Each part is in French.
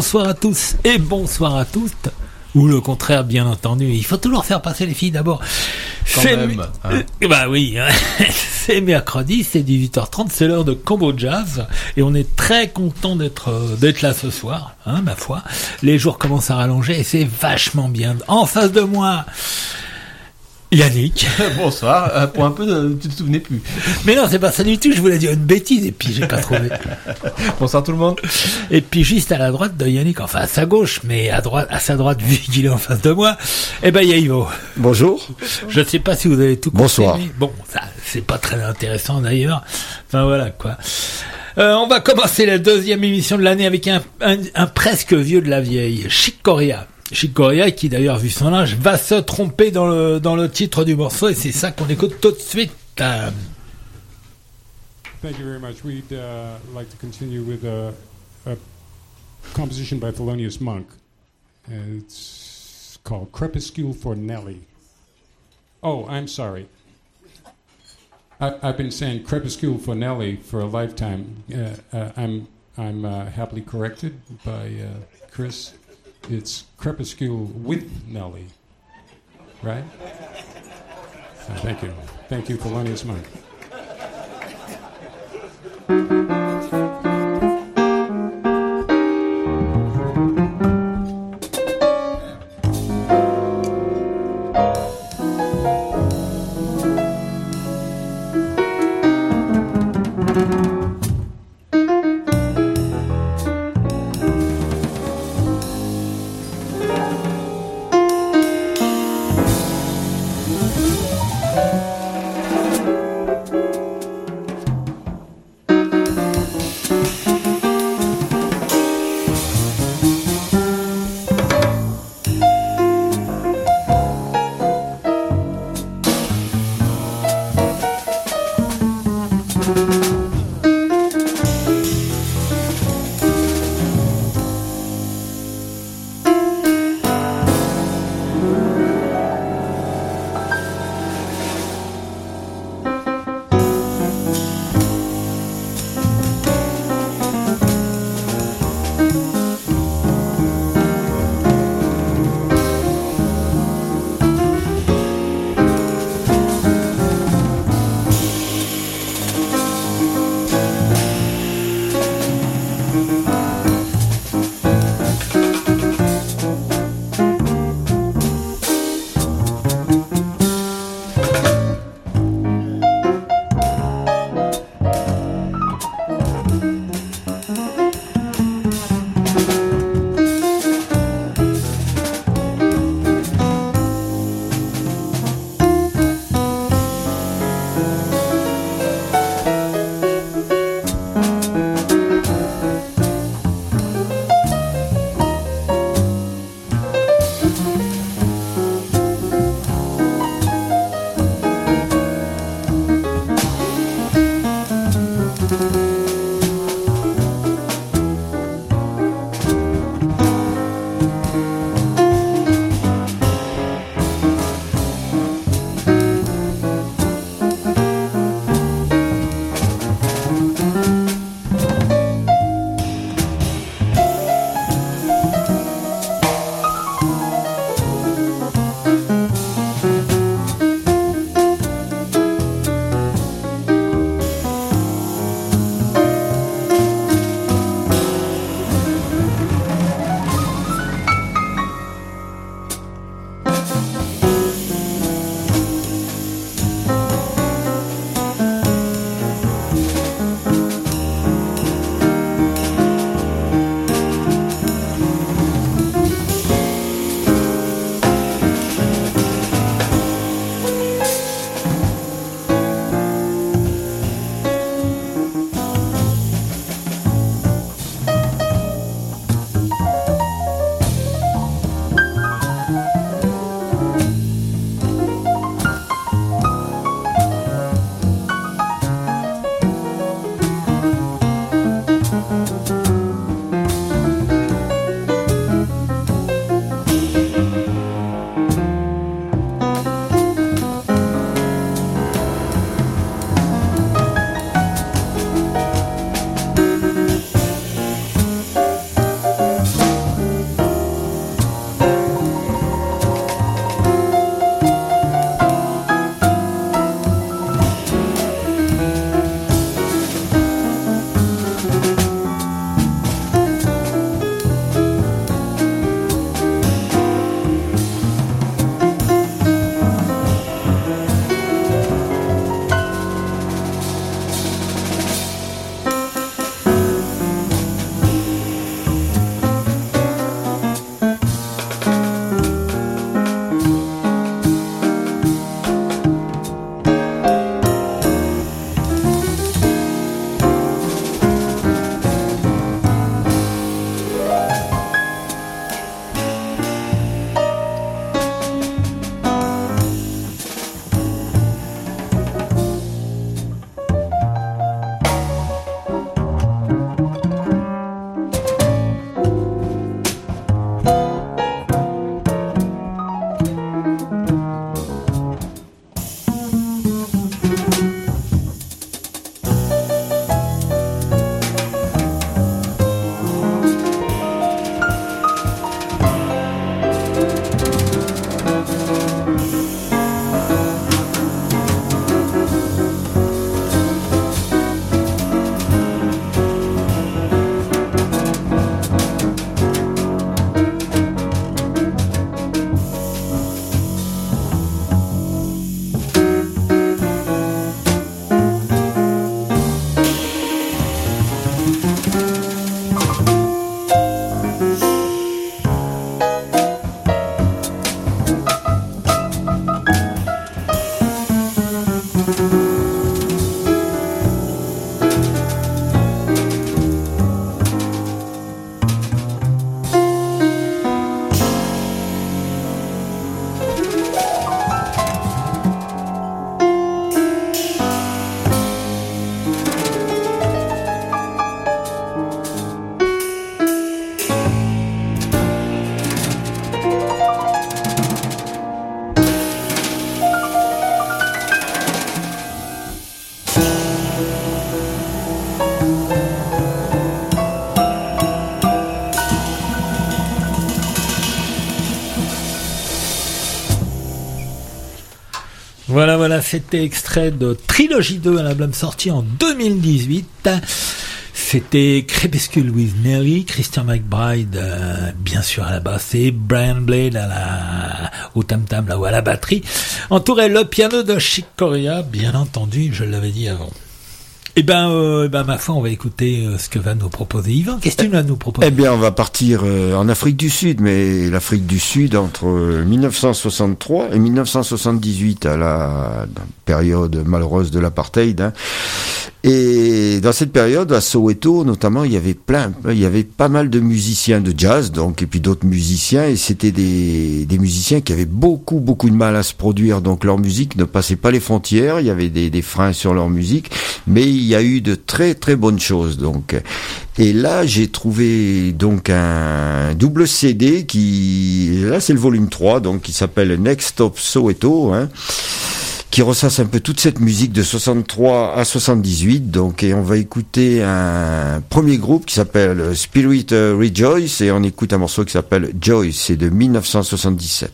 bonsoir à tous et bonsoir à toutes. Ou le contraire, bien entendu. Il faut toujours faire passer les filles d'abord. Quand même. Hein. Bah oui, hein. C'est mercredi, c'est 18h30, c'est l'heure de Combo Jazz. Et on est très content d'être là ce soir, hein, ma foi. Les jours commencent à rallonger et c'est vachement bien. En face de moi, Yannick. Bonsoir. Pour un peu, tu te souvenais plus. Mais non, c'est pas ça du tout. Je voulais dire une bêtise et puis j'ai pas trouvé. Bonsoir tout le monde. Et puis juste à la droite de Yannick, enfin à sa gauche, mais à sa droite vu qu'il est en face de moi, il y a Ivo. Bonjour. Je ne sais pas si vous avez tout compris. Bonsoir. Mais bon, ça c'est pas très intéressant d'ailleurs. Enfin voilà quoi. On va commencer la deuxième émission de l'année avec un presque vieux de la vieille, Chick Corea. Chick Corea, qui d'ailleurs, vu son âge, va se tromper dans le titre du morceau, et c'est ça qu'on écoute tout de suite. Thank you very much. We'd like to continue with a composition by Thelonious Monk. It's called Crepuscule for Nelly. Oh, I'm sorry. I've been saying Crepuscule for Nelly for a lifetime. I'm happily corrected by Chris. It's Crepuscule with Nelly, right? Thank you. Thank you, Thelonious Monk. Voilà, c'était extrait de Trilogy 2, un album sorti en 2018. C'était Crépuscule with Nelly, Christian McBride, bien sûr à la basse, et Brian Blade au tam-tam, là, ou à la batterie. Entourait le piano de Chick Corea, bien entendu, je l'avais dit avant. Eh ben, ma foi, on va écouter ce que va nous proposer Yvan. Qu'est-ce que tu vas nous proposer? Eh bien, on va partir en Afrique du Sud, mais l'Afrique du Sud entre 1963 et 1978, à la période malheureuse de l'apartheid. Hein. Et dans cette période, à Soweto, notamment, il y avait pas mal de musiciens de jazz, donc, et puis d'autres musiciens, et c'était des musiciens qui avaient beaucoup de mal à se produire, donc leur musique ne passait pas les frontières, il y avait des freins sur leur musique, mais il y a eu de très bonnes choses, donc. Et là, j'ai trouvé donc un double CD là c'est le volume 3, donc qui s'appelle Next Stop Soweto, hein, qui ressasse un peu toute cette musique de 63 à 78, donc, et on va écouter un premier groupe qui s'appelle Spirit Rejoice, et on écoute un morceau qui s'appelle Joyce, c'est de 1977.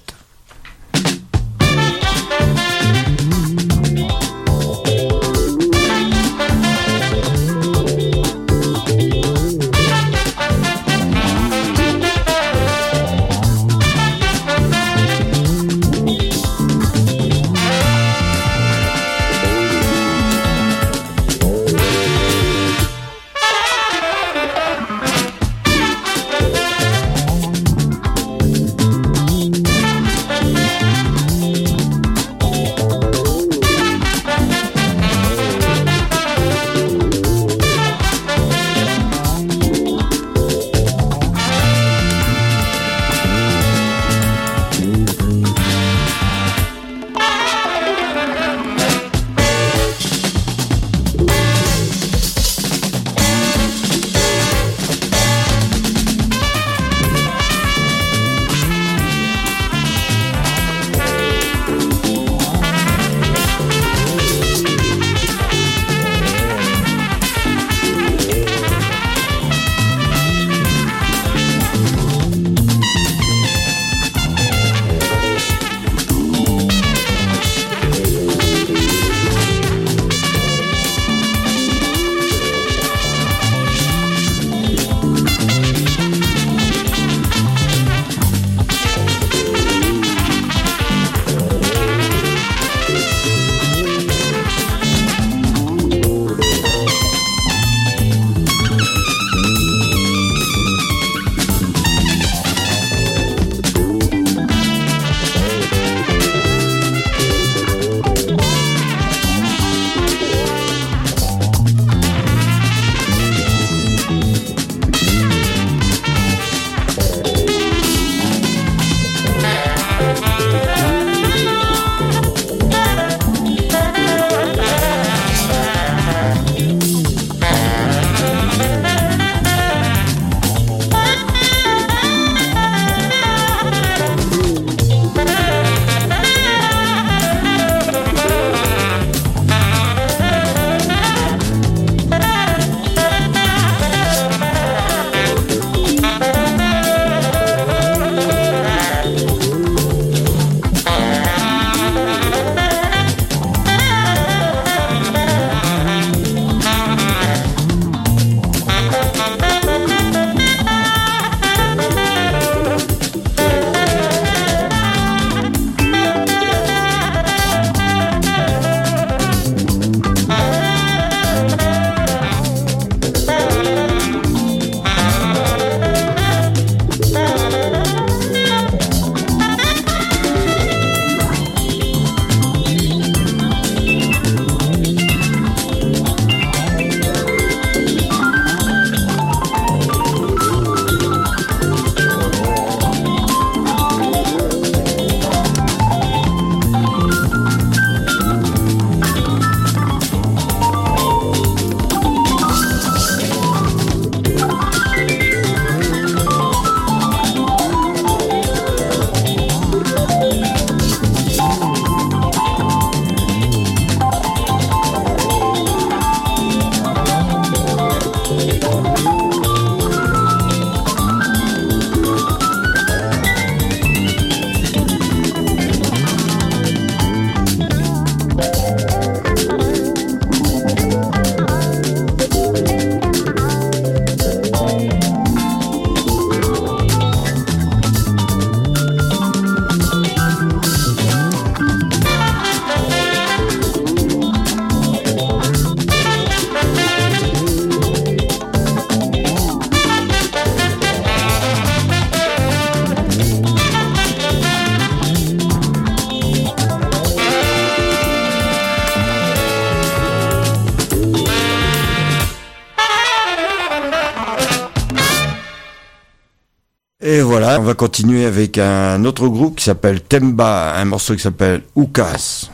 Et voilà, on va continuer avec un autre groupe qui s'appelle Temba, un morceau qui s'appelle Oukas,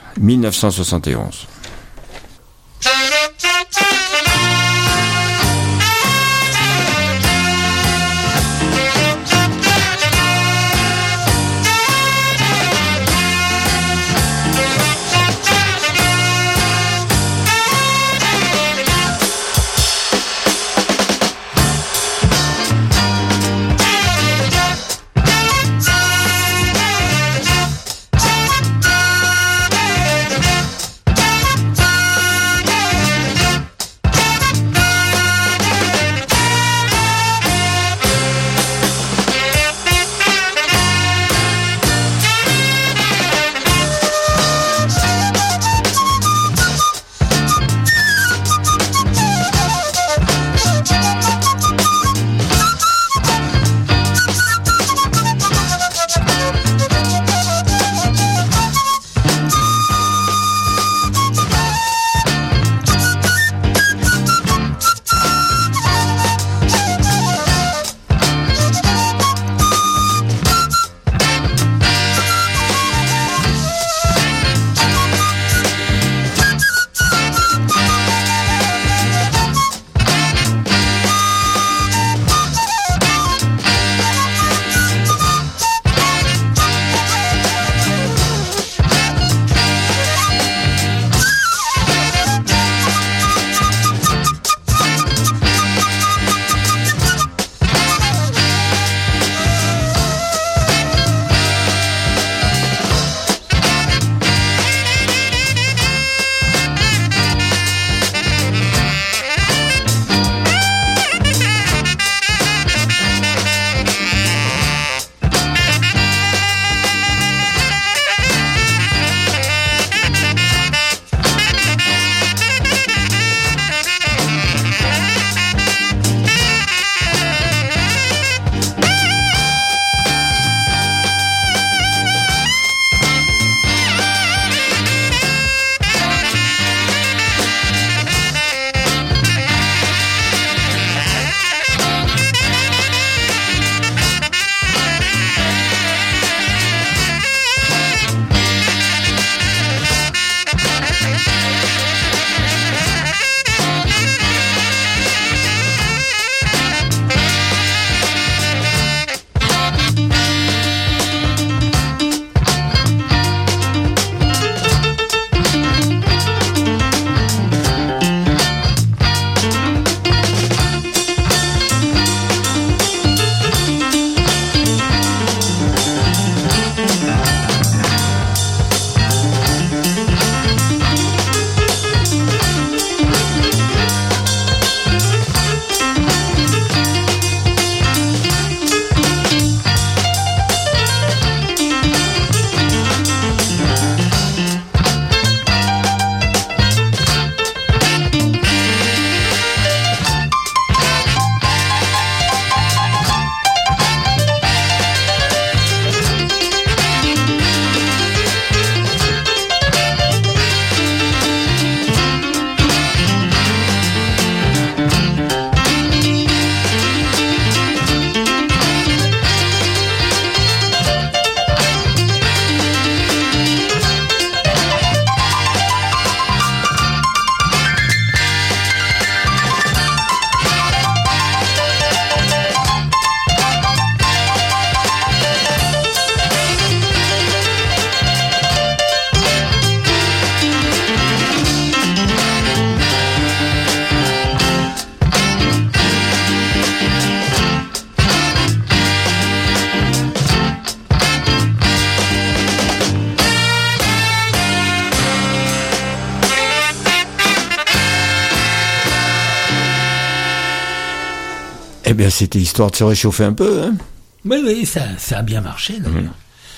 1971. Eh bien, c'était histoire de se réchauffer un peu, hein. Oui, ça a bien marché, d'ailleurs.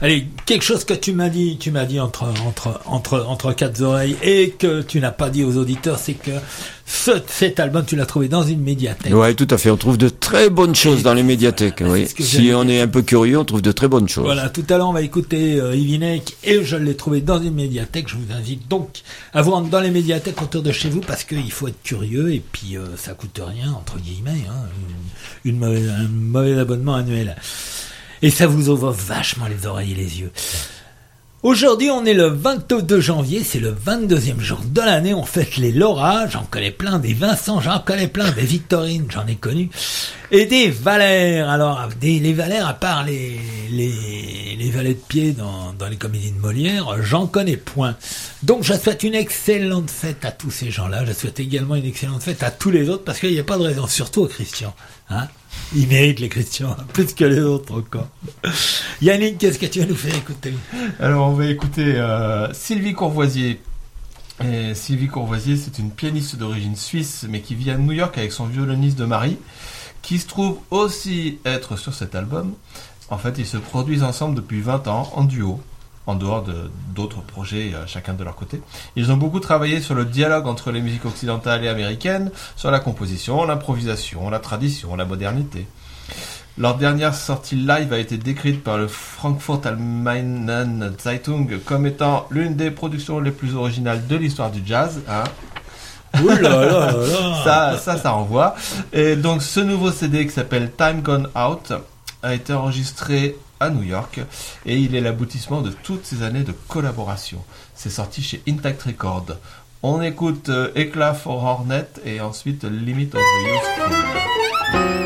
Allez, quelque chose que tu m'as dit entre quatre oreilles et que tu n'as pas dit aux auditeurs, c'est que cet album, tu l'as trouvé dans une médiathèque. Ouais, tout à fait. On trouve de très bonnes choses dans les médiathèques. Oui. Si on est un peu curieux, on trouve de très bonnes choses. Voilà, tout à l'heure, on va écouter Ivinek et je l'ai trouvé dans une médiathèque. Je vous invite donc à vous rendre dans les médiathèques autour de chez vous parce qu'il faut être curieux et puis ça coûte rien, entre guillemets, hein, un mauvais abonnement annuel. Et ça vous ouvre vachement les oreilles et les yeux. Aujourd'hui, on est le 22 janvier, c'est le 22e jour de l'année, on fête les Laura, j'en connais plein, des Vincent, j'en connais plein, des Victorine, j'en ai connu, et des Valères. Alors, les Valères, à part les valets de pied dans les comédies de Molière, j'en connais point. Donc, je souhaite une excellente fête à tous ces gens-là, je souhaite également une excellente fête à tous les autres, parce qu'il n'y a pas de raison, surtout aux Christians, hein. Ils méritent les Christians, plus que les autres encore. Yannick, qu'est-ce que tu vas nous faire écouter? Alors, on va écouter Sylvie Courvoisier. Et Sylvie Courvoisier, c'est une pianiste d'origine suisse, mais qui vit à New York avec son violoniste de mari, qui se trouve aussi être sur cet album. En fait, ils se produisent ensemble depuis 20 ans, en duo, en dehors d'autres projets, chacun de leur côté. Ils ont beaucoup travaillé sur le dialogue entre les musiques occidentales et américaines, sur la composition, l'improvisation, la tradition, la modernité. Leur dernière sortie live a été décrite par le Frankfurt Allgemeine Zeitung comme étant l'une des productions les plus originales de l'histoire du jazz. Hein. Ouh là là là. Ça renvoie. Et donc ce nouveau CD qui s'appelle Time Gone Out a été enregistré à New York et il est l'aboutissement de toutes ces années de collaboration. C'est sorti chez Intact Records. On écoute Éclat for Hornet et ensuite Limit of the Useful.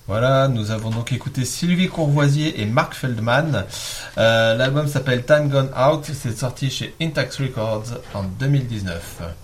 Voilà, nous avons donc écouté Sylvie Courvoisier et Mark Feldman. L'album s'appelle Time Gone Out, c'est sorti chez Intact Records en 2019.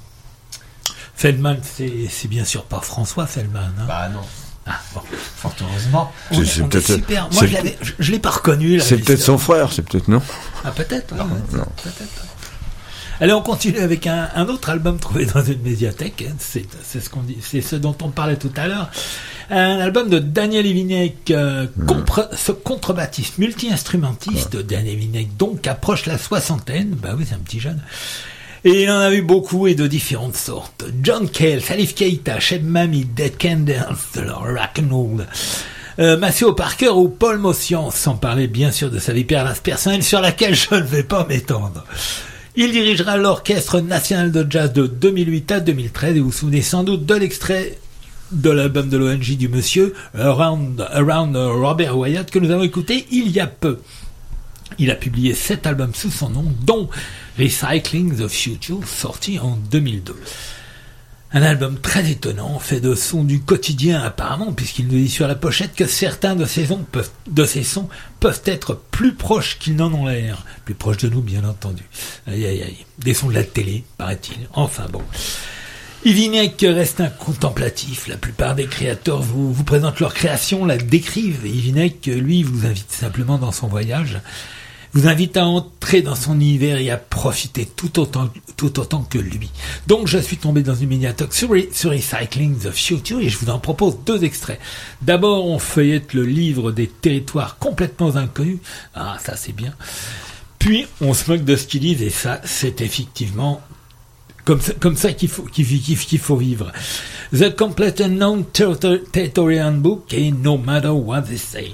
Feldman, c'est bien sûr pas François Feldman. Hein. Bah non. Ah, bon. Fort heureusement. On est super. Moi, je l'ai pas reconnu. Là, c'est peut-être son frère, c'est peut-être non. Ah, peut-être. Non. Peut-être. Allez, on continue avec un autre album trouvé dans une médiathèque. C'est ce qu'on dit, c'est ce dont on parlait tout à l'heure. Un album de Daniel Evinec, ce contrebassiste multi-instrumentiste. Daniel Evinec, donc, approche la soixantaine. Bah oui, c'est un petit jeune. Et il en a eu beaucoup et de différentes sortes. John Cale, Salif Keita, Cheb Mami, Dead Candles, Rock'n'Roll, Maceo Parker ou Paul Motian, sans parler bien sûr de sa vie personnelle sur laquelle je ne vais pas m'étendre. Il dirigera l'Orchestre National de Jazz de 2008 à 2013 et vous vous souvenez sans doute de l'extrait de l'album de l'ONG du monsieur Around Robert Wyatt que nous avons écouté il y a peu. Il a publié 7 albums sous son nom, dont Recycling the Future, sorti en 2002. Un album très étonnant, fait de sons du quotidien apparemment, puisqu'il nous dit sur la pochette que certains de ces sons peuvent être plus proches qu'ils n'en ont l'air. Plus proches de nous, bien entendu. Aïe aïe aïe. Des sons de la télé, paraît-il. Enfin bon. Evinec reste un contemplatif. La plupart des créateurs vous présentent leur création, la décrivent. Evinec, lui, vous invite simplement dans son voyage, vous invite à entrer dans son univers et à profiter tout autant que lui. Donc je suis tombé dans une médiathèque sur Recycling the Future et je vous en propose 2 extraits. D'abord, on feuillette le livre des territoires complètement inconnus. Ah, ça c'est bien. Puis, on se moque de ce qu'ils disent et ça, c'est effectivement comme ça qu'il faut vivre. The Complete Unknown Territory Handbook et No Matter What They Say.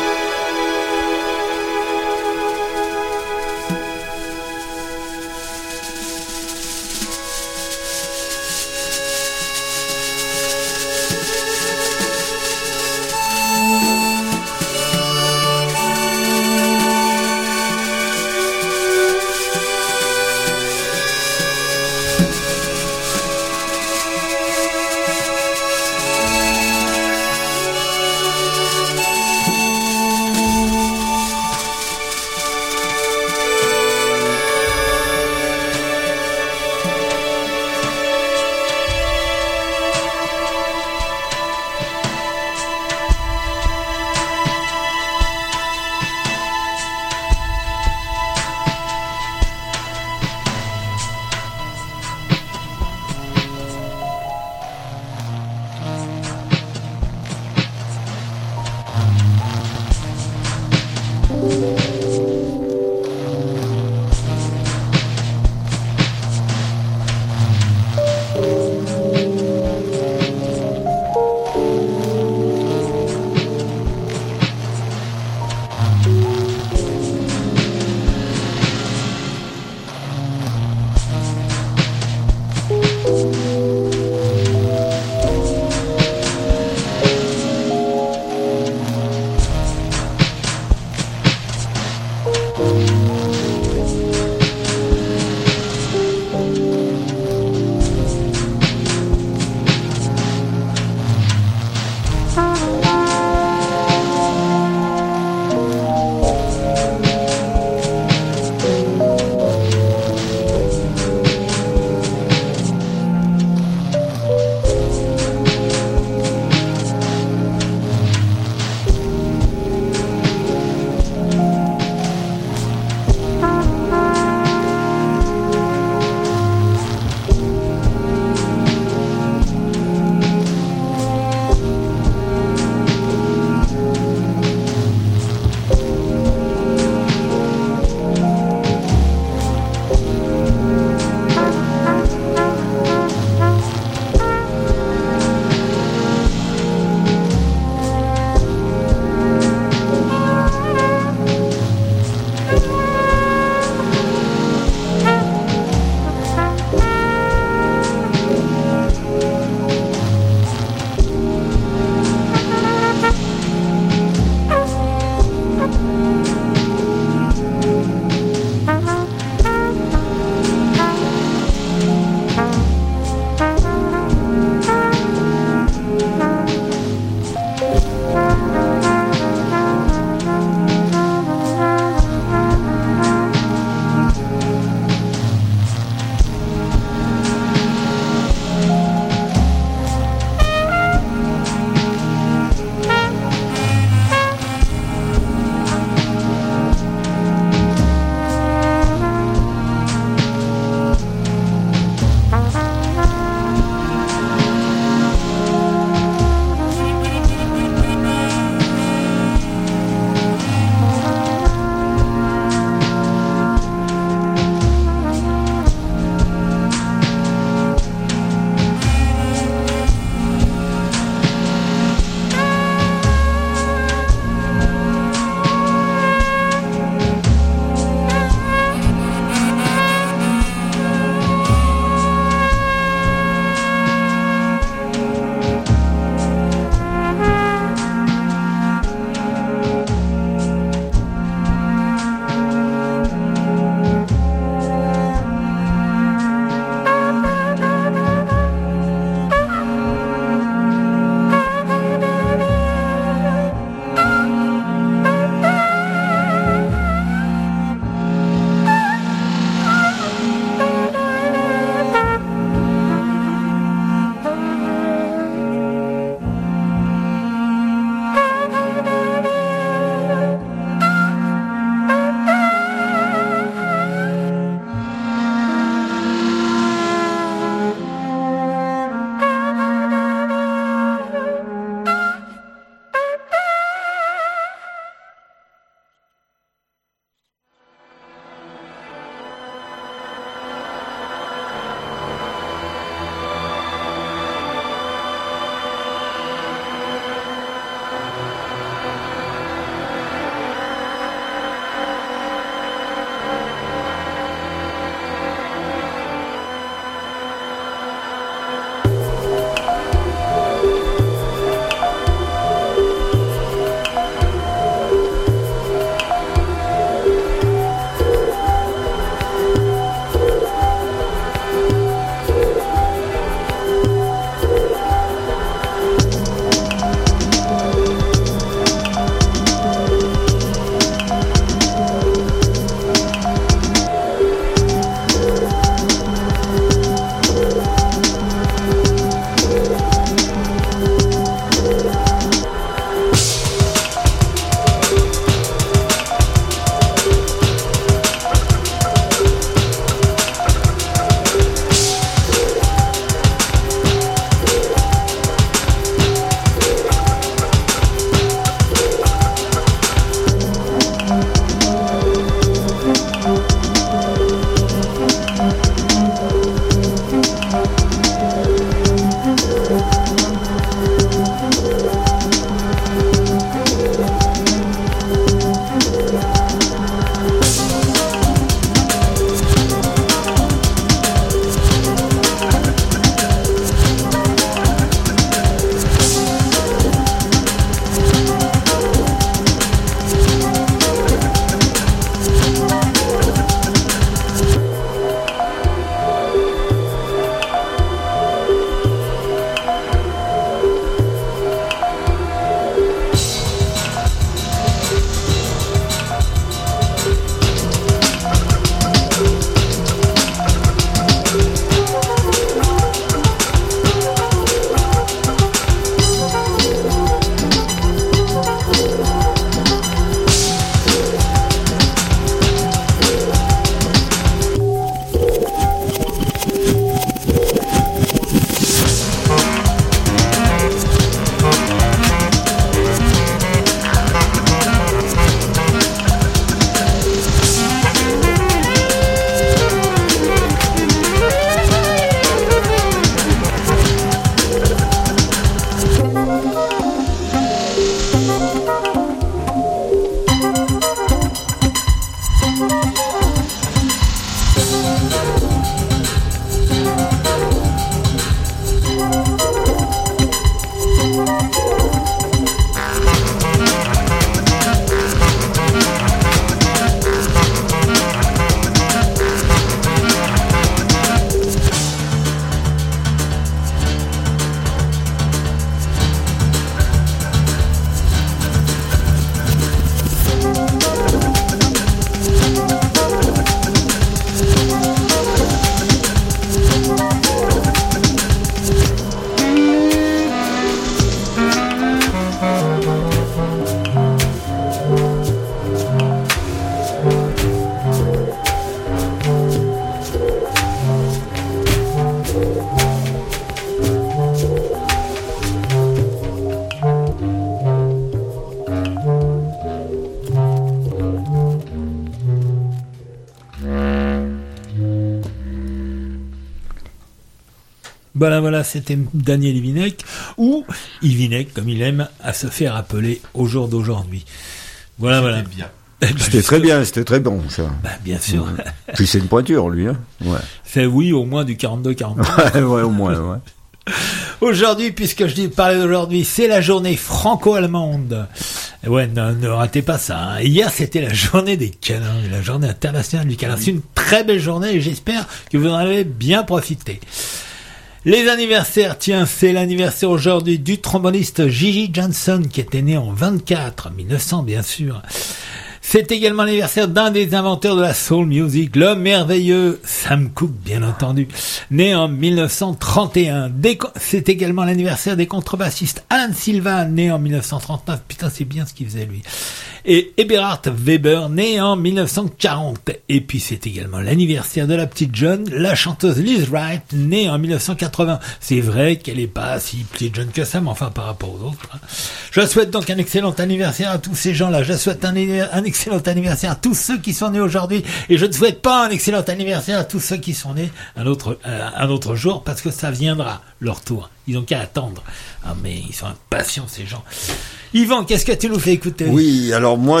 Voilà, c'était Daniel Ivinek, ou Ivinek, comme il aime à se faire appeler au jour d'aujourd'hui. Voilà. C'était bien. C'était très bien, c'était très bon, ça. Bien sûr. Ouais. Puis c'est une pointure, lui, hein. Ouais. C'est oui, au moins du 42-43. Ouais, au moins, ouais. Aujourd'hui, puisque je parlais d'aujourd'hui, c'est la journée franco-allemande. Ouais, ne ratez pas ça. Hein. Hier, c'était la journée des câlins, la journée internationale du câlin. C'est une très belle journée et j'espère que vous en avez bien profité. Les anniversaires, tiens, c'est l'anniversaire aujourd'hui du tromboniste Gigi Johnson qui était né en 1900 bien sûr. C'est également l'anniversaire d'un des inventeurs de la soul music, le merveilleux Sam Cooke, bien entendu, né en 1931. C'est également l'anniversaire des contrebassistes Alan Silva, né en 1939. Putain, c'est bien ce qu'il faisait, lui. Et Eberhard Weber, né en 1940. Et puis, c'est également l'anniversaire de la petite jeune, la chanteuse Liz Wright, née en 1980. C'est vrai qu'elle est pas si petite jeune que ça, mais enfin, par rapport aux autres. Hein. Je souhaite donc un excellent anniversaire à tous ces gens-là. Je souhaite un excellent anniversaire à tous ceux qui sont nés aujourd'hui. Et je ne souhaite pas un excellent anniversaire à tous ceux qui sont nés un autre jour, parce que ça viendra, leur tour. Ils ont qu'à attendre. Ah, mais ils sont impatients, ces gens. Yvan, qu'est-ce que tu nous fais écouter? Oui, alors moi,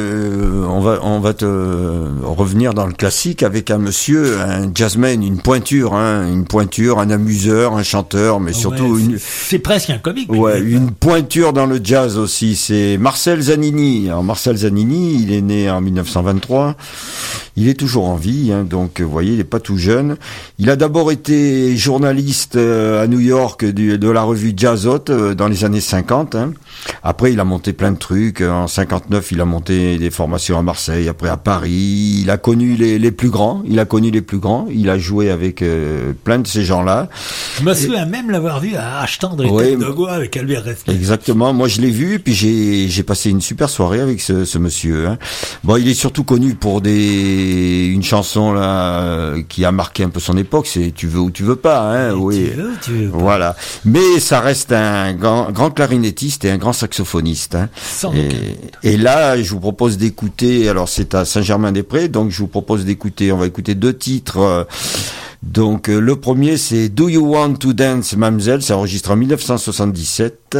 on va te revenir dans le classique avec un monsieur, un jazzman, une pointure, un amuseur, un chanteur, mais surtout c'est presque un comique. Ouais, une pointure dans le jazz aussi. C'est Marcel Zanini. Alors Marcel Zanini, il est né en 1923. Il est toujours en vie, hein, donc vous voyez, il est pas tout jeune. Il a d'abord été journaliste à New York de la revue Jazz Hot dans les années 50. Hein. Après, il a monté plein de trucs. En 59, il a monté des formations à Marseille, après à Paris. Il a connu les plus grands. Il a joué avec plein de ces gens-là. Je me souviens même l'avoir vu à Ashtandre et de Goa avec Albert Resnick. Exactement. Moi, je l'ai vu, puis j'ai passé une super soirée avec ce monsieur. Hein. Bon, il est surtout connu pour une chanson là qui a marqué un peu son époque. C'est Tu veux ou tu veux pas. Hein. Oui. Tu veux pas. Voilà. Mais ça reste un grand clarinettiste et un grand saxophoniste. Hein. Et là, je vous propose d'écouter. Alors, c'est à Saint-Germain-des-Prés, donc je vous propose d'écouter. On va écouter 2 titres. Donc, le premier, c'est Do You Want to Dance, Mademoiselle. C'est enregistré en 1977.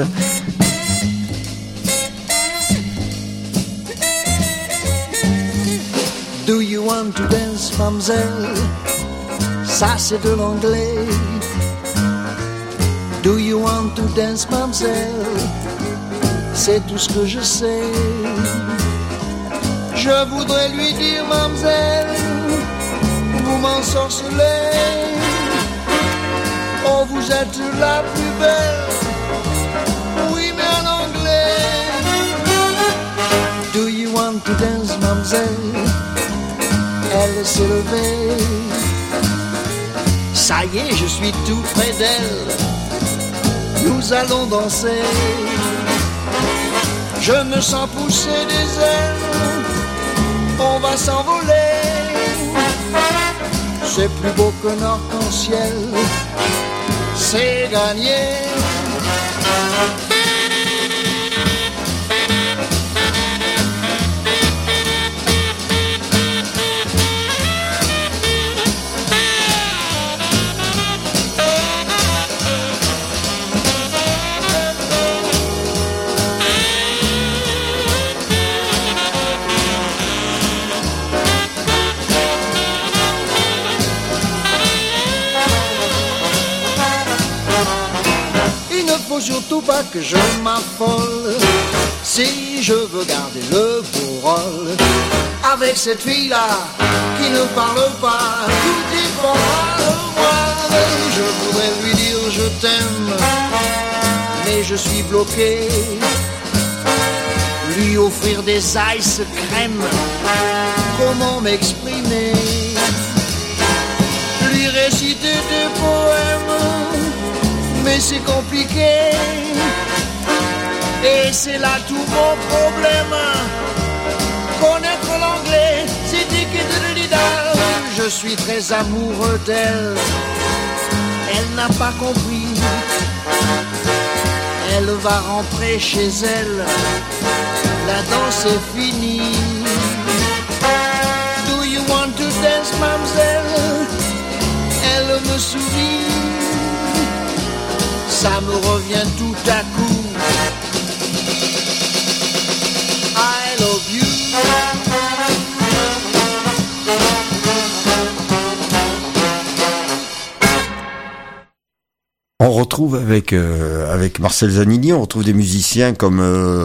Do you want to dance, mademoiselle? Ça c'est de l'anglais. Do you want to dance, mademoiselle? C'est tout ce que je sais. Je voudrais lui dire, mademoiselle, vous m'ensorcelez. Oh, vous êtes la plus belle. Oui, mais en anglais. Do you want to dance, mademoiselle? Elle s'est levée. Ça y est, je suis tout près d'elle. Nous allons danser. Je me sens pousser des ailes. On va s'envoler. C'est plus beau qu'un arc-en-ciel. C'est gagné. Surtout pas que je m'affole si je veux garder le beau rôle avec cette fille-là qui ne parle pas tout est pour moi. Je voudrais lui dire je t'aime, mais je suis bloqué. Lui offrir des ice crème, comment m'exprimer? Lui réciter des poèmes, mais c'est compliqué. Et c'est là tout mon problème. Connaître l'anglais, c'est diquididida. Je suis très amoureux d'elle. Elle n'a pas compris. Elle va rentrer chez elle. La danse est finie. Do you want to dance, mademoiselle? Elle me sourit. ça me revient tout à coup. I love you. On retrouve avec Marcel Zanini, on retrouve des musiciens comme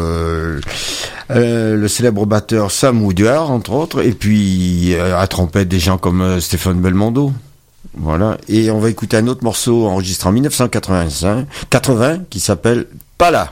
le célèbre batteur Sam Woodard, entre autres, et puis à trompette des gens comme Stéphane Belmondo. Voilà. Et on va écouter un autre morceau enregistré en 1980 qui s'appelle Pas là.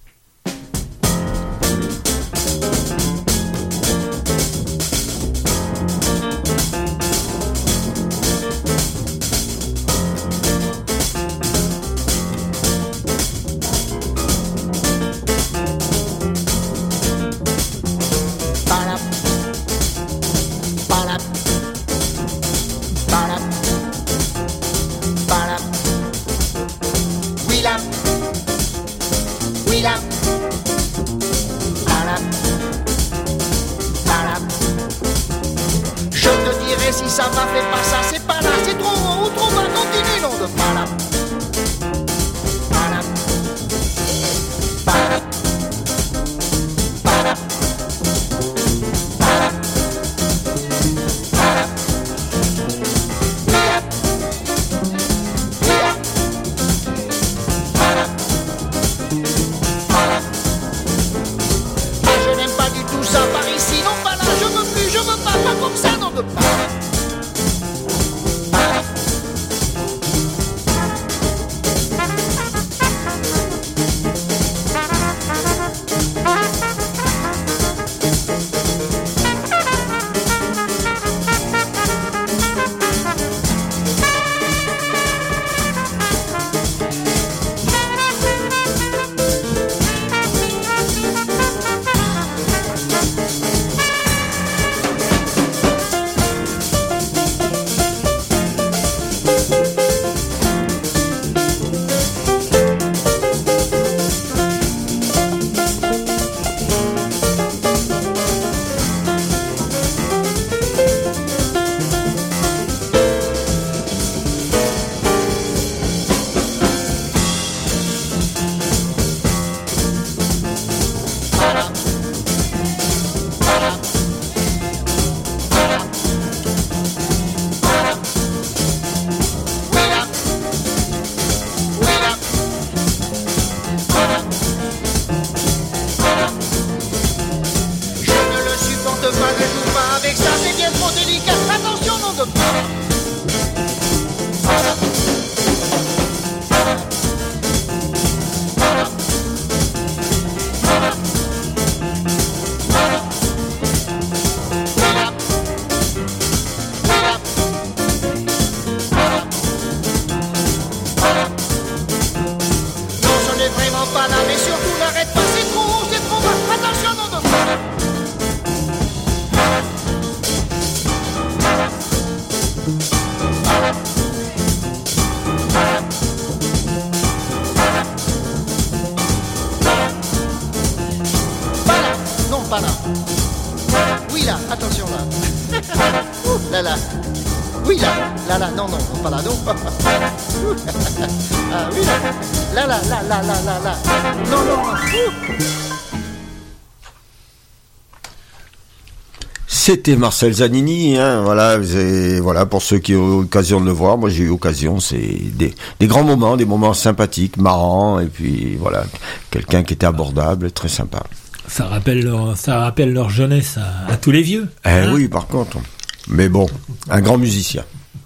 C'était Marcel Zanini, hein, voilà, pour ceux qui ont eu l'occasion de le voir, moi j'ai eu l'occasion, c'est des grands moments, des moments sympathiques, marrants, et puis voilà, quelqu'un qui était abordable, très sympa. Ça rappelle leur jeunesse à tous les vieux. Hein, oui, par contre, mais bon, un grand musicien.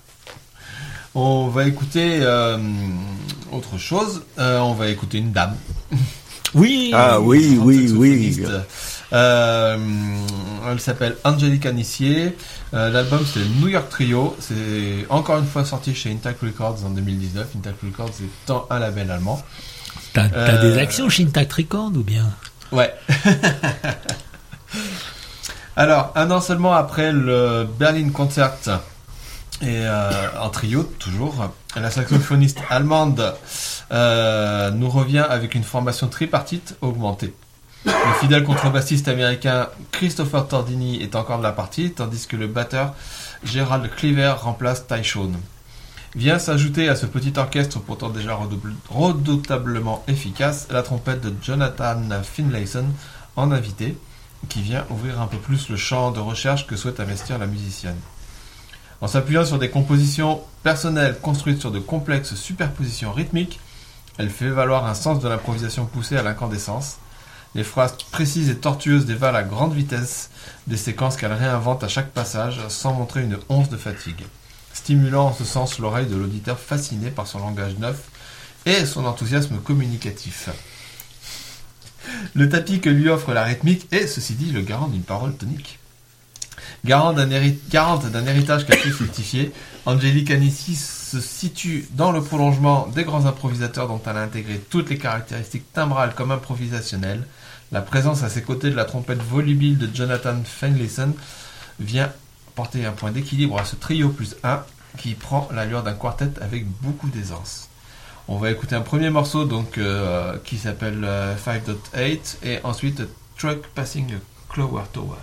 On va écouter autre chose, on va écouter une dame. Oui. Ah oui. Elle s'appelle Angelica Nissier. L'album c'est le New York Trio. C'est encore une fois sorti chez Intact Records en 2019. Intact Records étant un label allemand. T'as des actions chez Intact Records ou bien? Ouais. Alors, un an seulement après le Berlin Concert et en trio toujours, la saxophoniste allemande nous revient avec une formation tripartite augmentée. Le fidèle contrebassiste américain Christopher Tordini est encore de la partie, tandis que le batteur Gerald Cleaver remplace Tyshawn. Vient s'ajouter à ce petit orchestre pourtant déjà redoutablement efficace la trompette de Jonathan Finlayson en invité, qui vient ouvrir un peu plus le champ de recherche que souhaite investir la musicienne. En s'appuyant sur des compositions personnelles construites sur de complexes superpositions rythmiques, elle fait valoir un sens de l'improvisation poussé à l'incandescence. Les phrases précises et tortueuses dévalent à grande vitesse des séquences qu'elle réinvente à chaque passage sans montrer une once de fatigue, stimulant en ce sens l'oreille de l'auditeur fasciné par son langage neuf et son enthousiasme communicatif. Le tapis que lui offre la rythmique est, ceci dit, le garant d'une parole tonique. Garante d'un héritage qu'elle peut fructifier, Angélique Anici se situe dans le prolongement des grands improvisateurs dont elle a intégré toutes les caractéristiques timbrales comme improvisationnelles. La présence à ses côtés de la trompette volubile de Jonathan Finlayson vient porter un point d'équilibre à ce trio plus 1 qui prend l'allure d'un quartet avec beaucoup d'aisance. On va écouter un premier morceau donc qui s'appelle 5.8 et ensuite Truck Passing a Clover Tower.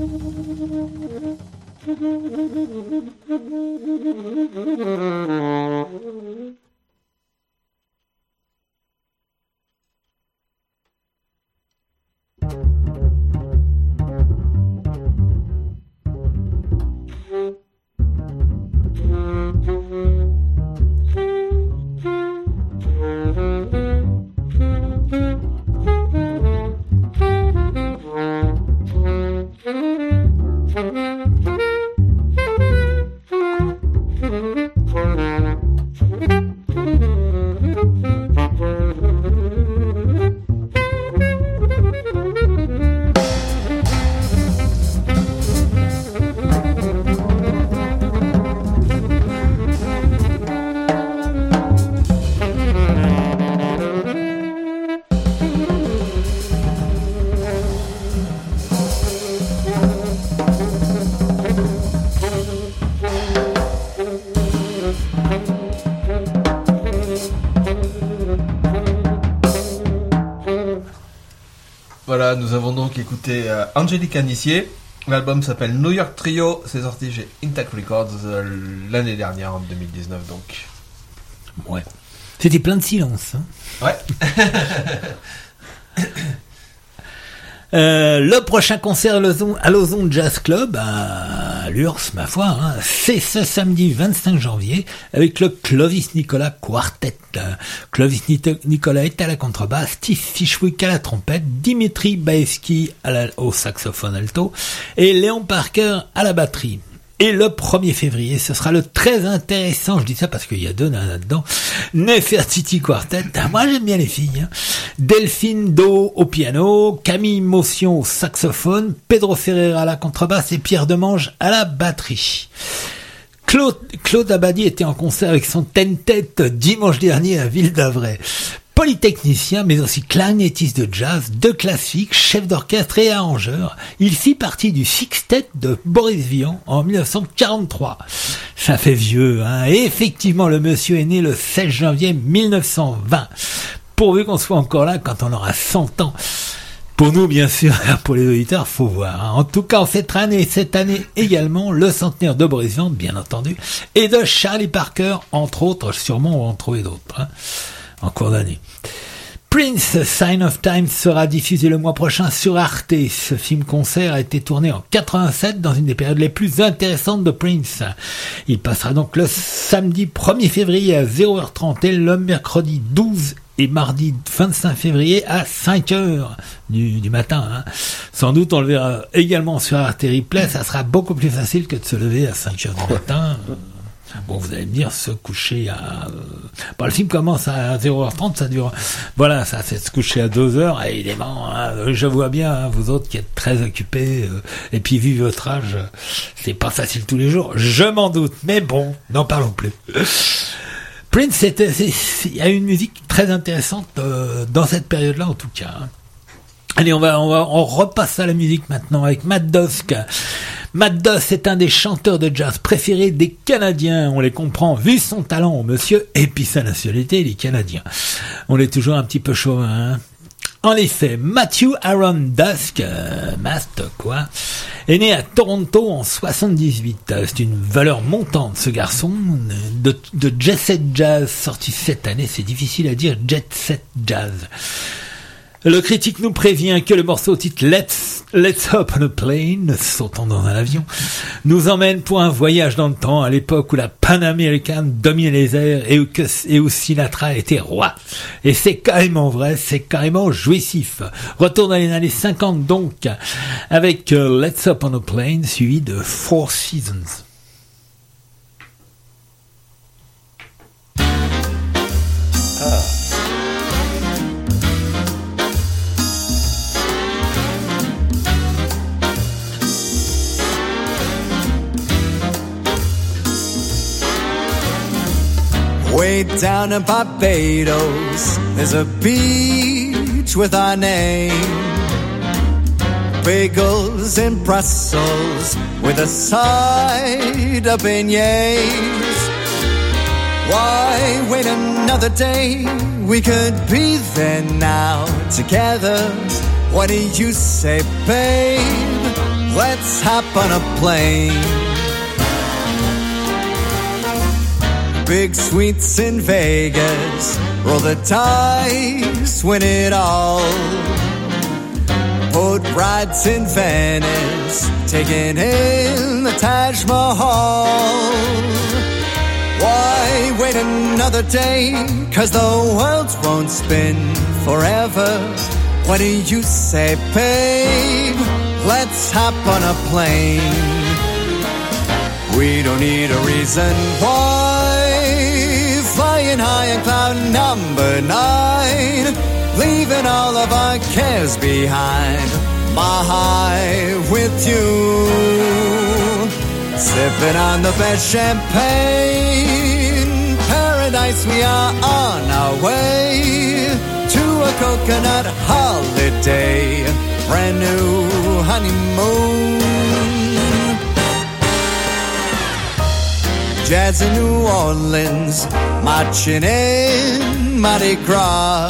Voilà, nous avons donc écouté Angélique Anissier. L'album s'appelle New York Trio. C'est sorti chez Intact Records l'année dernière, en 2019 donc. Ouais. C'était plein de silence. Hein. Ouais. Le prochain concert à l'Ozone Jazz Club à l'URSS, ma foi, hein, c'est ce samedi 25 janvier avec le Clovis Nicolas Quartet. Clovis Nicolas est à la contrebasse, Steve Fishwick à la trompette, Dimitri Baevski au saxophone alto et Léon Parker à la batterie. Et le 1er février, ce sera le très intéressant, je dis ça parce qu'il y a deux nanas là-dedans, Nefertiti Quartet, moi j'aime bien les filles, hein. Delphine Do au piano, Camille Motion au saxophone, Pedro Ferreira à la contrebasse et Pierre Demange à la batterie. Claude Abadi était en concert avec son ten-tête dimanche dernier à Ville d'Avray. Polytechnicien, mais aussi clarinettiste de jazz, de classique, chef d'orchestre et arrangeur. Il fit partie du sextet de Boris Vian en 1943. Ça fait vieux, hein. Et effectivement, le monsieur est né le 16 janvier 1920. Pourvu qu'on soit encore là quand on aura 100 ans. Pour nous, bien sûr, pour les auditeurs, faut voir. Hein. En tout cas, cette année également, le centenaire de Boris Vian, bien entendu, et de Charlie Parker, entre autres, sûrement on va en trouver d'autres, hein, en cours d'année. Prince, Sign of Time sera diffusé le mois prochain sur Arte. Ce film-concert a été tourné en 87 dans une des périodes les plus intéressantes de Prince. Il passera donc le samedi 1er février à 0h30 et le mercredi 12 et mardi 25 février à 5h du matin. Hein. Sans doute on le verra également sur Arte Replay. Ça sera beaucoup plus facile que de se lever à 5h du matin. Bon, vous allez me dire, se coucher à... Bon, le film commence à 0h30, ça dure... Voilà, ça fait se coucher à 2h, évidemment. Hein, je vois bien, hein, vous autres qui êtes très occupés, et puis vu votre âge, c'est pas facile tous les jours, je m'en doute. Mais bon, n'en parlons plus. Prince, il y a une musique très intéressante dans cette période-là, en tout cas. Hein. Allez, on repasse à la musique maintenant avec Matt Dusk. Matt Dusk est un des chanteurs de jazz préférés des Canadiens. On les comprend vu son talent au monsieur et puis sa nationalité, il est canadien. On est toujours un petit peu chauvin. Hein. En effet, Matthew Aaron Dusk, Mast quoi, est né à Toronto en 78. C'est une valeur montante, ce garçon, de Jet Set Jazz, sorti cette année. C'est difficile à dire, Jet Set Jazz. Le critique nous prévient que le morceau titre Let's Hop on a Plane, sautant dans un avion, nous emmène pour un voyage dans le temps à l'époque où la Pan American dominait les airs et où Sinatra était roi. Et c'est carrément vrai, c'est carrément jouissif. Retour dans les années 50 donc, avec Let's Hop on a Plane, suivi de Four Seasons. Way down in Barbados, there's a beach with our name. Bagels in Brussels with a side of beignets. Why wait another day? We could be there now together. What do you say, babe? let's hop on a plane. Big suites in Vegas, roll the dice, win it all. Boat rides in Venice, taking in the Taj Mahal. Why wait another day? 'Cause the world won't spin forever. What do you say, babe? Let's hop on a plane. We don't need a reason why. Flying high on cloud number 9, leaving all of our cares behind. My high with you, sipping on the best champagne. Paradise, we are on our way to a coconut holiday, brand new honeymoon. Jazz in New Orleans, marching in Mardi Gras.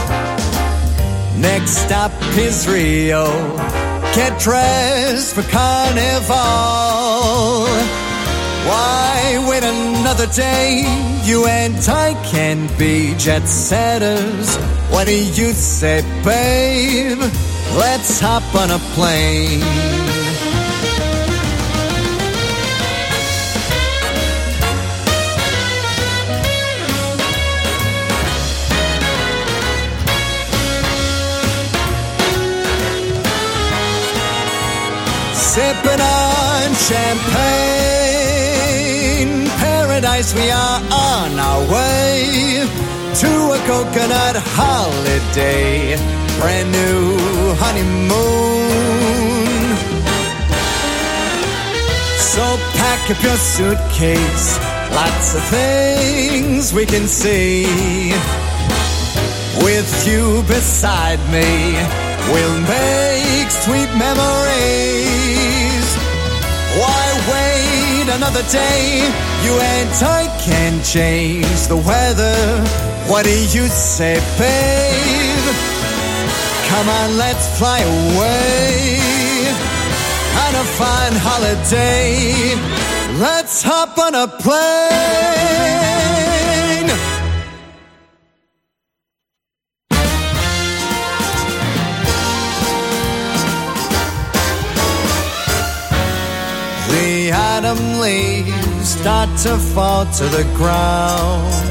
Next stop is Rio, get dressed for Carnival. Why wait another day? You and I can be jet setters. What do you say, babe? Let's hop on a plane. Sipping on champagne, paradise, we are on our way to a coconut holiday, brand new honeymoon. So pack up your suitcase, lots of things we can see. With you beside me, we'll make sweet memories. Why wait another day? You and I can change the weather. What do you say, babe? Come on, let's fly away on a fine holiday. Let's hop on a plane. The autumn leaves start to fall to the ground.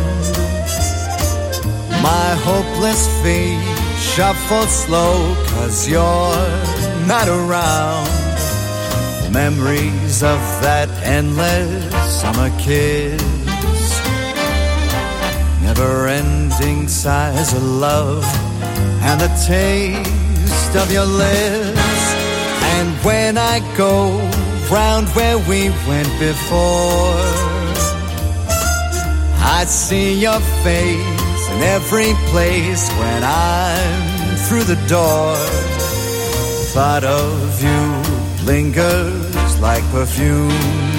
My hopeless feet shuffle slow 'cause you're not around. Memories of that endless summer kiss, never-ending sighs of love, and the taste of your lips. And when I go round where we went before, I see your face in every place when I'm through the door. Thought of you lingers like perfume,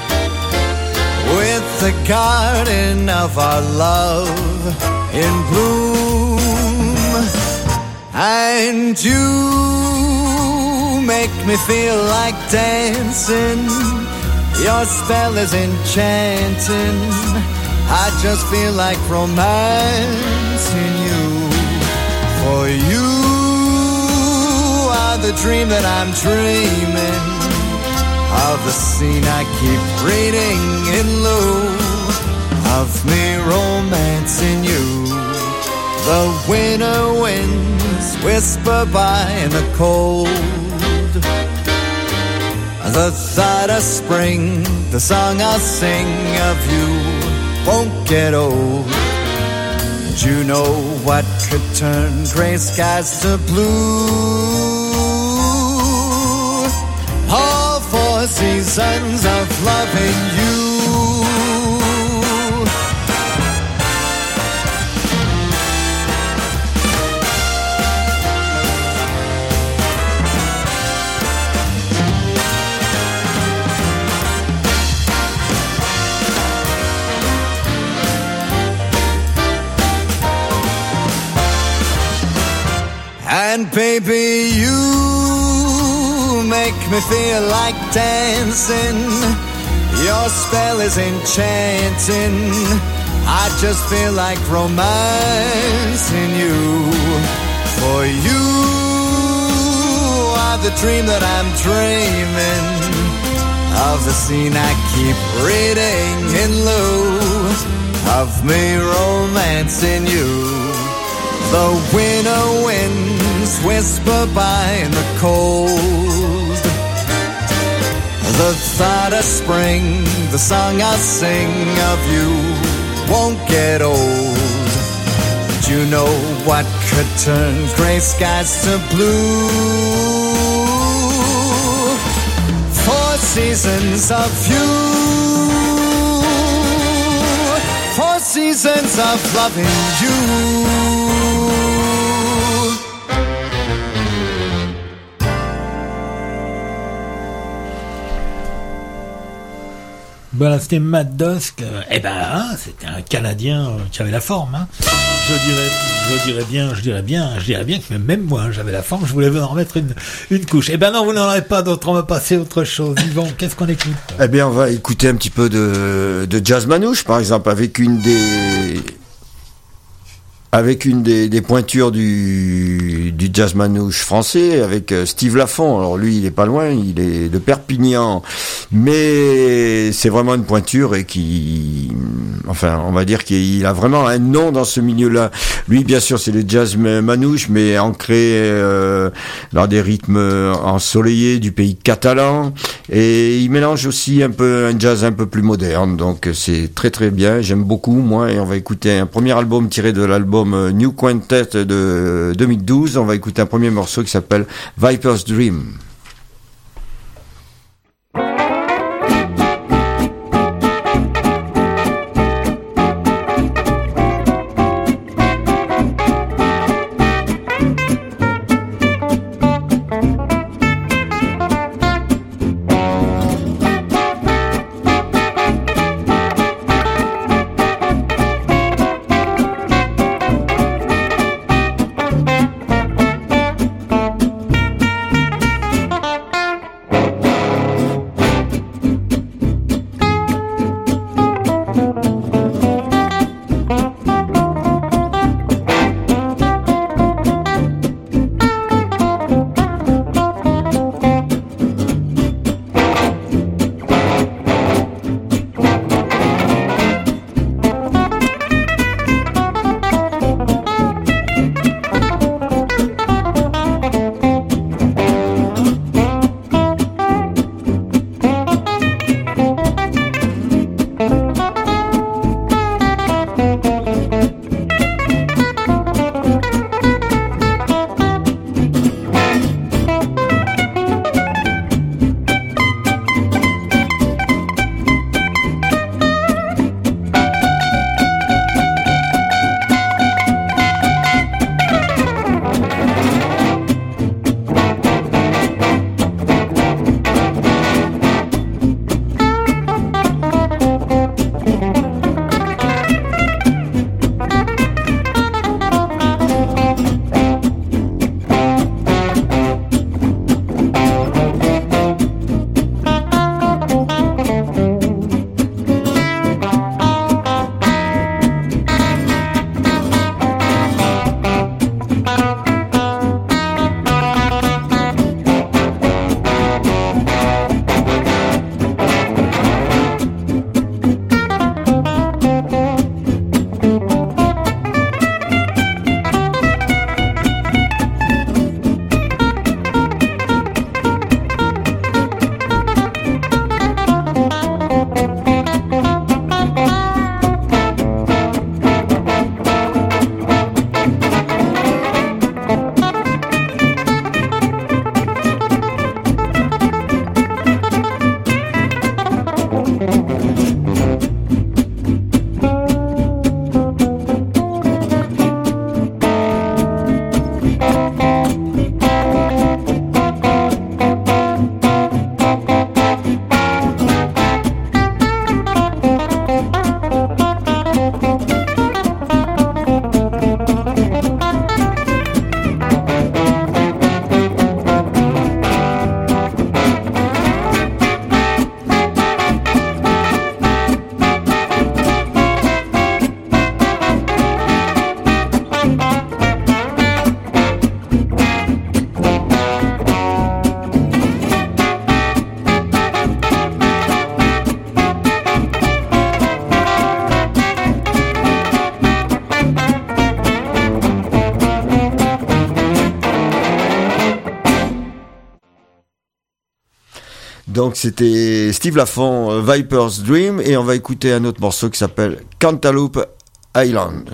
with the garden of our love in bloom. And you make me feel like dancing, your spell is enchanting. I just feel like romancing you. For you are the dream that I'm dreaming of, the scene I keep reading in lieu of me romancing you. The winter winds whisper by in the cold, the thought of spring, the song I'll sing of you won't get old. And you know what could turn gray skies to blue? All 4 seasons of loving you. And baby, you make me feel like dancing. Your spell is enchanting. I just feel like romancing you. For you are the dream that I'm dreaming of, the scene I keep reading in lieu of me romancing you. The winter winds whisper by in the cold. The thought of spring, the song I'll sing of you won't get old. And you know what could turn gray skies to blue? 4 seasons of you, 4 seasons of loving you. Voilà, c'était Matt Dusk. C'était un Canadien qui avait la forme. Hein. Je dirais bien que même moi, j'avais la forme. Je voulais en remettre une couche. Non, vous n'en avez pas d'autre. On va passer à autre chose. Yvan, qu'est-ce qu'on écoute? On va écouter un petit peu de jazz manouche, par exemple, avec une des pointures du jazz manouche français, avec Steve Lafont. Alors lui, il est pas loin, il est de Perpignan, mais c'est vraiment une pointure et on va dire qu'il a vraiment un nom dans ce milieu-là. Lui, bien sûr, c'est le jazz manouche, mais ancré dans des rythmes ensoleillés du pays catalan, et il mélange aussi un jazz un peu plus moderne. Donc c'est très très bien, j'aime beaucoup moi. Et on va écouter un premier album tiré de l'album New Quintet de 2012. On va écouter un premier morceau qui s'appelle Viper's Dream. Donc c'était Steve Lafont, Viper's Dream, et on va écouter un autre morceau qui s'appelle Cantaloupe Island.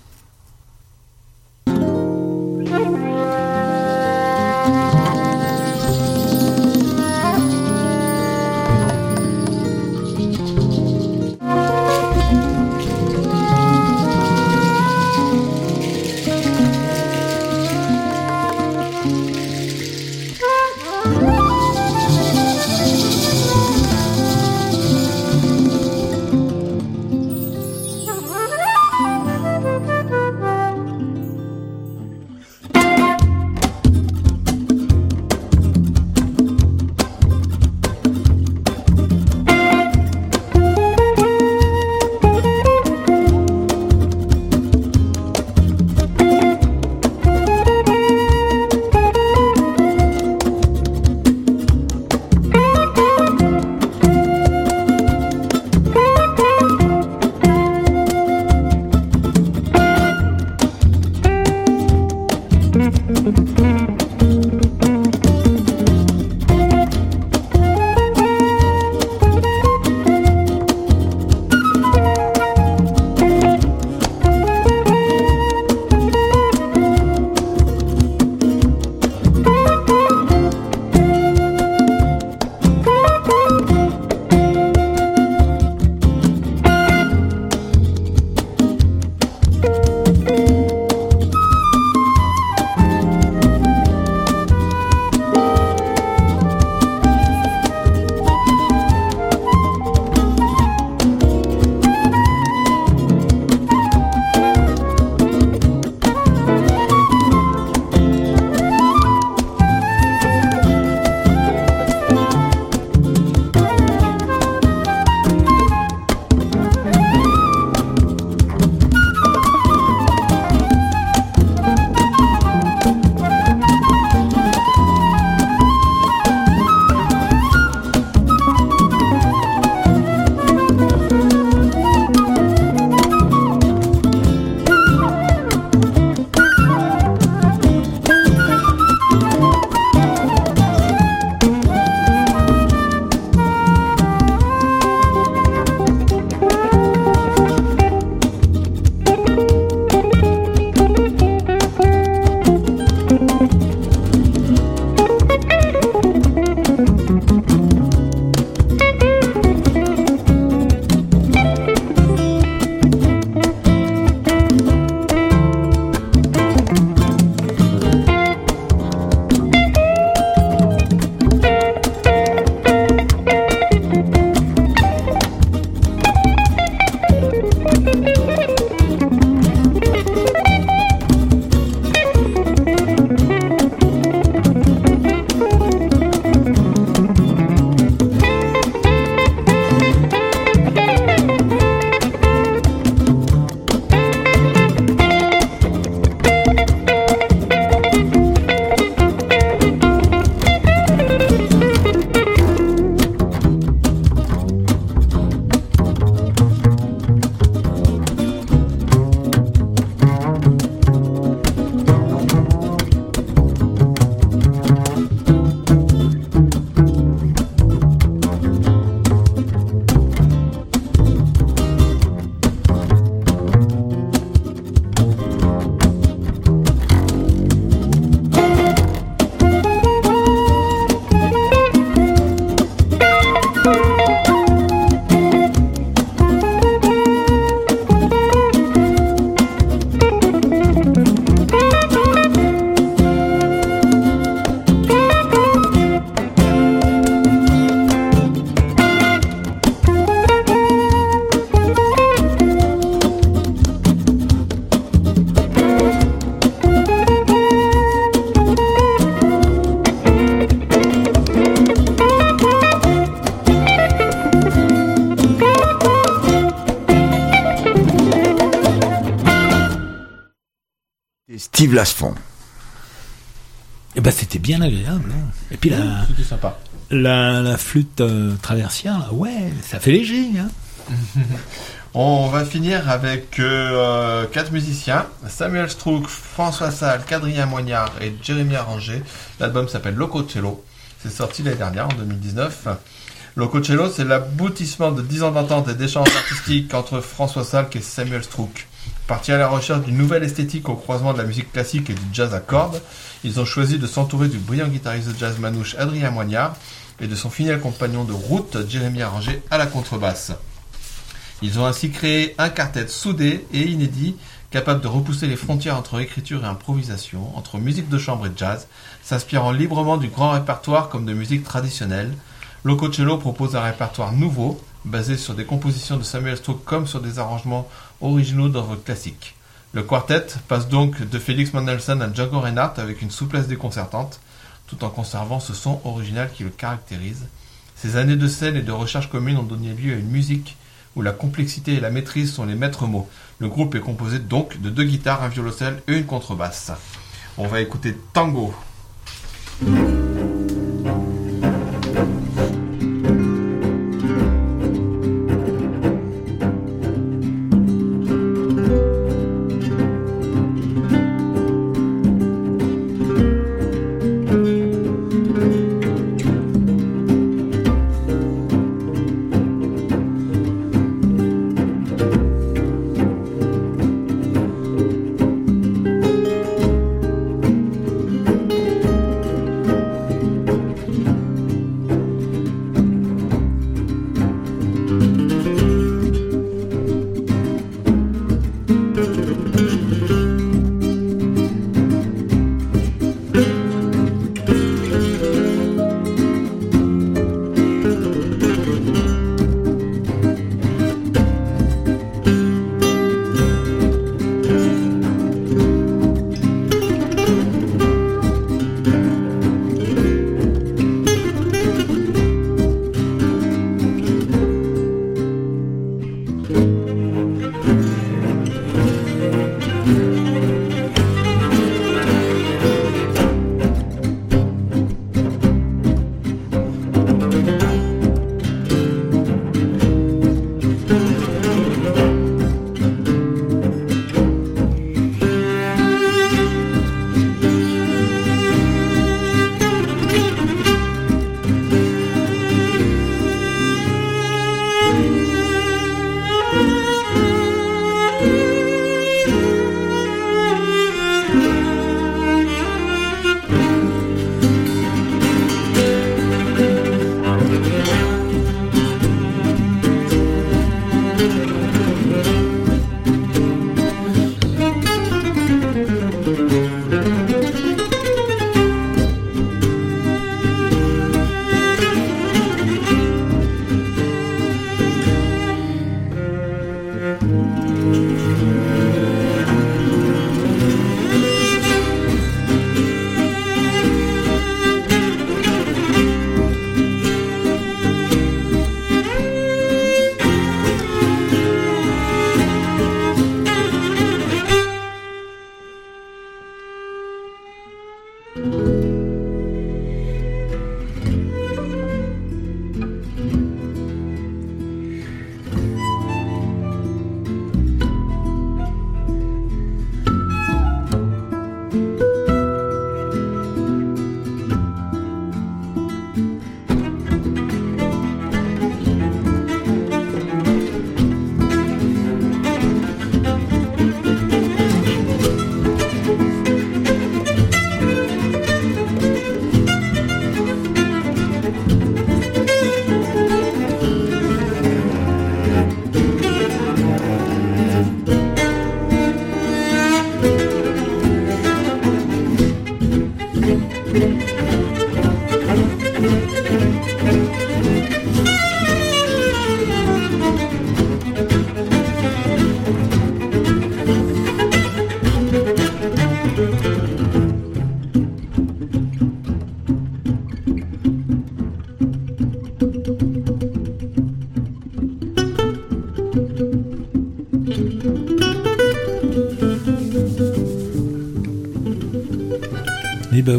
Steve Lafont. Et ben c'était bien agréable. Hein. Et puis c'était sympa. La flûte traversière, là, ouais, ça fait léger. Hein. On va finir avec 4 musiciens, Samuel Strouk, François Salle, Quadrien Moignard et Jérémy Arranger. L'album s'appelle Loco Cello. C'est sorti l'année dernière, en 2019. Lococello, c'est l'aboutissement de 10 ans d'entente et d'échanges artistiques entre François Salk et Samuel Strouk. Partis à la recherche d'une nouvelle esthétique au croisement de la musique classique et du jazz à cordes, ils ont choisi de s'entourer du brillant guitariste de jazz manouche Adrien Moignard et de son fidèle compagnon de route Jérémy Arranger à la contrebasse. Ils ont ainsi créé un quartet soudé et inédit, capable de repousser les frontières entre écriture et improvisation, entre musique de chambre et jazz, s'inspirant librement du grand répertoire comme de musique traditionnelle. Lococello propose un répertoire nouveau, basé sur des compositions de Samuel Strouk comme sur des arrangements originaux d'œuvres classiques. Le quartet passe donc de Félix Mendelssohn à Django Reinhardt avec une souplesse déconcertante, tout en conservant ce son original qui le caractérise. Ces années de scène et de recherche commune ont donné lieu à une musique où la complexité et la maîtrise sont les maîtres mots. Le groupe est composé donc de 2 guitares, un violoncelle et une contrebasse. On va écouter Tango.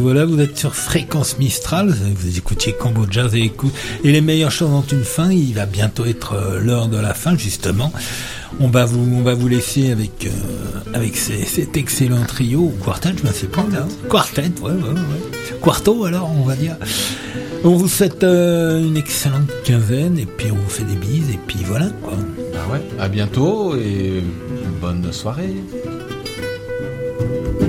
voilà, vous êtes sur Fréquence Mistral, vous écoutiez Combo Jazz et les meilleures choses ont une fin. Il va bientôt être l'heure de la fin, justement. On va vous laisser avec cet excellent trio, ou quartet, je ne sais pas, là. Quartet, ouais. Quarto, alors, on va dire. On vous souhaite une excellente quinzaine, et puis on vous fait des bises, et puis voilà, quoi. Ah ouais, à bientôt, et bonne soirée.